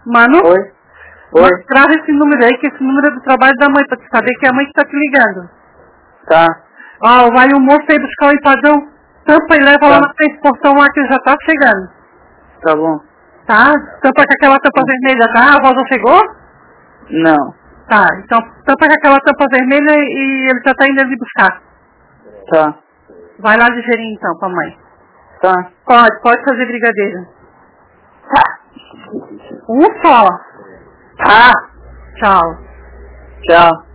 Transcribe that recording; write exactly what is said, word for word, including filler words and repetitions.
Mano? Oi? Oi? Grava esse número aí, que esse número é do trabalho da mãe, pra tu saber que é a mãe que tá te ligando. Tá. Ó, vai o moço aí buscar o empadão, tampa e leva Tá. lá na frente, portão lá que ele já tá chegando. Tá bom. Tá? Tampa com aquela tampa vermelha, tá? A voz já chegou? Não. Tá, então tampa com aquela tampa vermelha e ele já tá indo ali buscar. Tá. Vai lá ligeirinho então pra mãe. Tá. Pode, pode fazer brigadeiro. Tá. Um só. Tá. Tchau. Tchau.